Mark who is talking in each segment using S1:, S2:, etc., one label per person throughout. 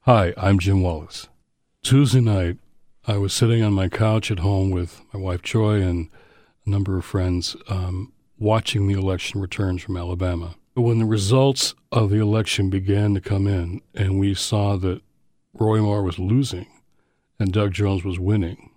S1: Hi, I'm Jim Wallace. Tuesday night, I was sitting on my couch at home with my wife Joy and a number of friends watching the election returns from Alabama. When the results of the election began to come in and we saw that Roy Moore was losing and Doug Jones was winning,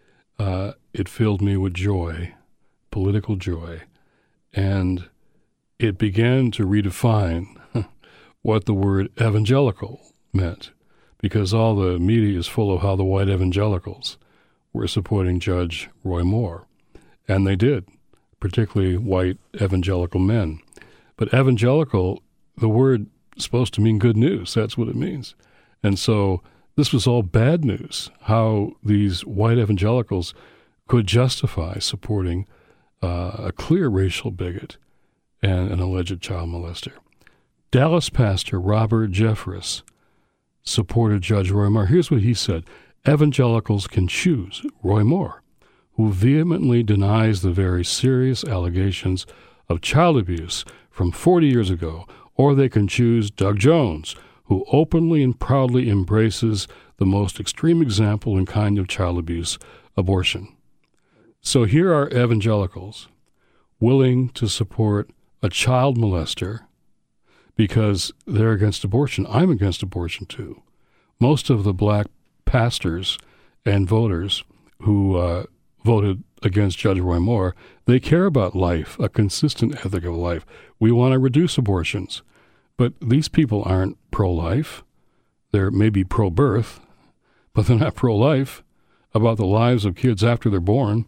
S1: it filled me with joy, political joy, and it began to redefine what the word evangelical meant, because all the media is full of how the white evangelicals were supporting Judge Roy Moore, and they did, particularly white evangelical men. But evangelical, the word is supposed to mean good news. That's what it means. And so this was all bad news, how these white evangelicals could justify supporting a clear racial bigot and an alleged child molester. Dallas pastor Robert Jeffress supported Judge Roy Moore. Here's what he said: evangelicals can choose Roy Moore, who vehemently denies the very serious allegations of child abuse from 40 years ago, or they can choose Doug Jones, who openly and proudly embraces the most extreme example and kind of child abuse, abortion. So here are evangelicals willing to support a child molester because they're against abortion. I'm against abortion too. Most of the black pastors and voters who voted against Judge Roy Moore, they care about life, a consistent ethic of life. We want to reduce abortions. But these people aren't pro-life. They're maybe pro-birth, but they're not pro-life about the lives of kids after they're born.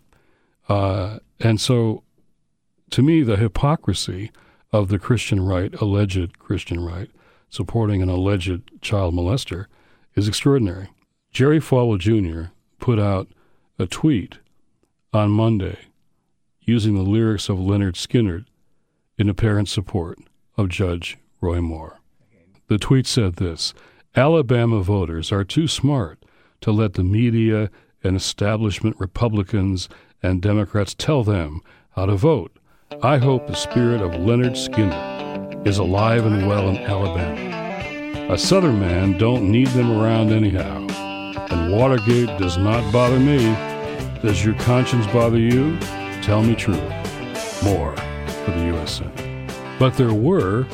S1: And so, to me, the hypocrisy of the Christian right, alleged Christian right, supporting an alleged child molester is extraordinary. Jerry Falwell Jr. put out a tweet on Monday using the lyrics of Leonard Skinner in apparent support of Judge Roy Moore. The tweet said this: Alabama voters are too smart to let the media and establishment Republicans and Democrats tell them how to vote. I hope the spirit of Leonard Skinner is alive and well in Alabama. A Southern man don't need them around anyhow. And Watergate does not bother me. Does your conscience bother you? Tell me true. More for the U.S. Senate. But there were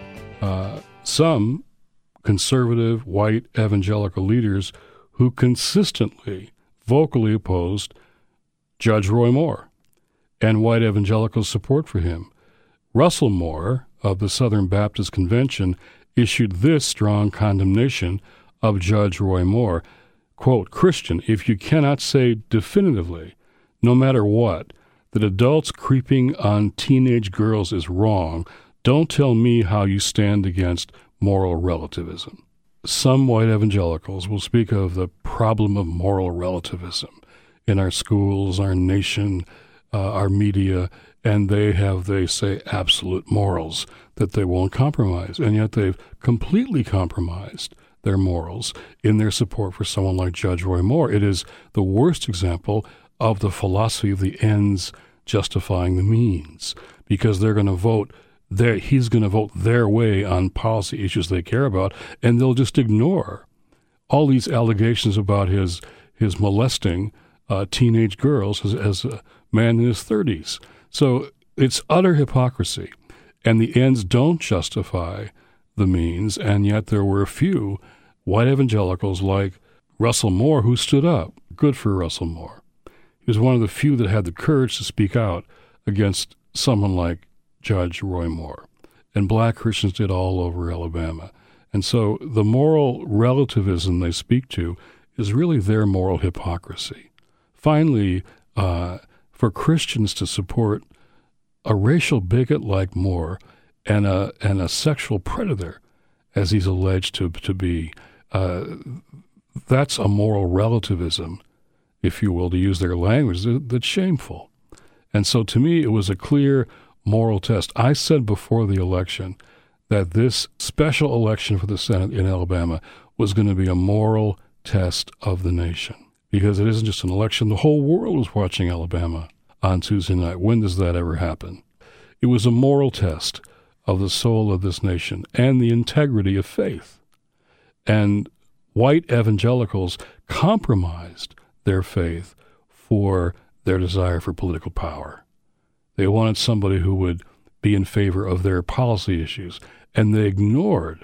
S1: some conservative white evangelical leaders who consistently, vocally opposed Judge Roy Moore and white evangelical support for him. Russell Moore of the Southern Baptist Convention issued this strong condemnation of Judge Roy Moore. Quote, Christian, if you cannot say definitively, no matter what, that adults creeping on teenage girls is wrong, don't tell me how you stand against moral relativism. Some white evangelicals will speak of the problem of moral relativism in our schools, our nation, our media, and they say, absolute morals that they won't compromise. And yet they've completely compromised their morals in their support for someone like Judge Roy Moore. It is the worst example of the philosophy of the ends justifying the means, because they're going to vote he's going to vote their way on policy issues they care about, and they'll just ignore all these allegations about his molesting teenage girls as a man in his 30s. So it's utter hypocrisy, and the ends don't justify the means, and yet there were a few white evangelicals like Russell Moore who stood up. Good for Russell Moore. He was one of the few that had the courage to speak out against someone like Judge Roy Moore. And black Christians did all over Alabama. And so the moral relativism they speak to is really their moral hypocrisy. Finally, for Christians to support a racial bigot like Moore and a sexual predator, as he's alleged to be, that's a moral relativism, if you will, to use their language, that's shameful. And so to me, it was a clear moral test. I said before the election that this special election for the Senate in Alabama was going to be a moral test of the nation, because it isn't just an election. The whole world was watching Alabama on Tuesday night. When does that ever happen? It was a moral test of the soul of this nation and the integrity of faith. And white evangelicals compromised their faith for their desire for political power. They wanted somebody who would be in favor of their policy issues, and they ignored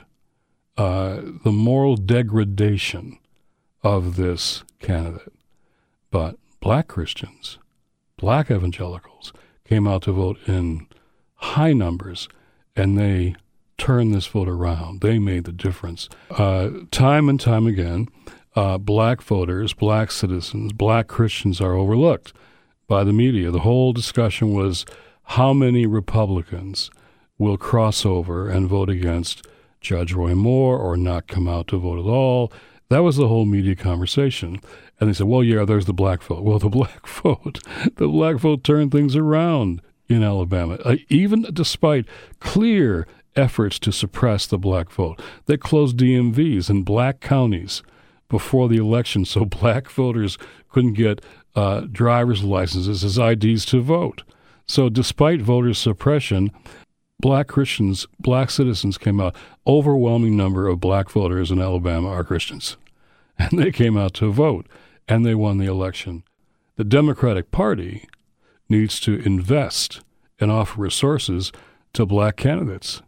S1: the moral degradation of this candidate. But black Christians, black evangelicals, came out to vote in high numbers, and they turned this vote around. They made the difference. Time and time again, black voters, black citizens, black Christians are overlooked by the media. The whole discussion was how many Republicans will cross over and vote against Judge Roy Moore or not come out to vote at all. That was the whole media conversation. And they said, well, yeah, there's the black vote. Well, the black vote turned things around in Alabama, even despite clear efforts to suppress the black vote. They closed DMVs in black counties before the election so black voters couldn't get driver's licenses as IDs to vote. So despite voter suppression, black Christians, black citizens came out. Overwhelming number of black voters in Alabama are Christians. And they came out to vote, and they won the election. The Democratic Party needs to invest and offer resources to black candidates,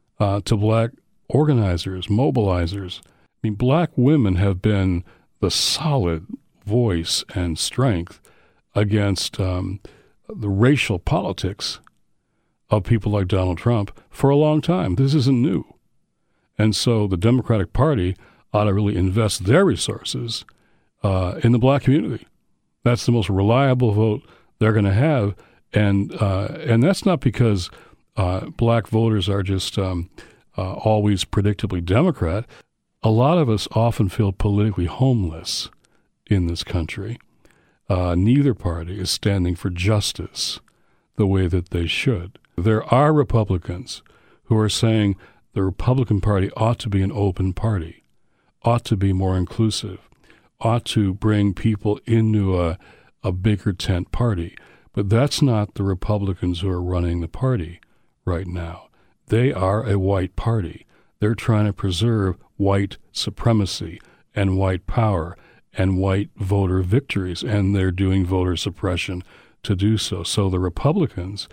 S1: to black organizers, mobilizers. I mean, black women have been the solid voice and strength against the racial politics of people like Donald Trump for a long time. This isn't new. And so the Democratic Party ought to really invest their resources in the black community. That's the most reliable vote they're going to have. And that's not because black voters are just always predictably Democrat. A lot of us often feel politically homeless in this country. Neither party is standing for justice the way that they should. There are Republicans who are saying the Republican Party ought to be an open party, ought to be more inclusive, ought to bring people into a bigger tent party. But that's not the Republicans who are running the party right now. They are a white party. They're trying to preserve white supremacy and white power and white voter victories, and they're doing voter suppression to do so. So the Republicans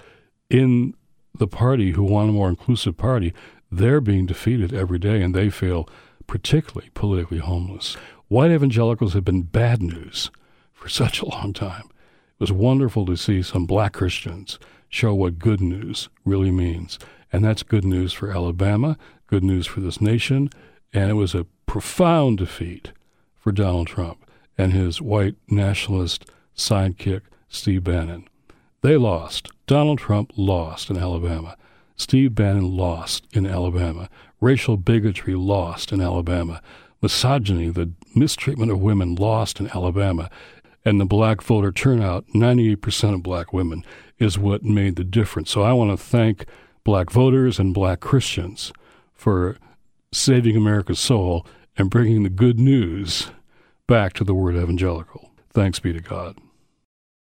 S1: in the party who want a more inclusive party, they're being defeated every day, and they feel particularly politically homeless. White evangelicals have been bad news for such a long time. It was wonderful to see some black Christians show what good news really means. And that's good news for Alabama, good news for this nation, and it was a profound defeat for Donald Trump and his white nationalist sidekick, Steve Bannon. They lost. Donald Trump lost in Alabama. Steve Bannon lost in Alabama. Racial bigotry lost in Alabama. Misogyny, the mistreatment of women, lost in Alabama. And the black voter turnout, 98% of black women, is what made the difference. So I want to thank black voters and black Christians for saving America's soul and bringing the good news back to the word evangelical. Thanks be to God.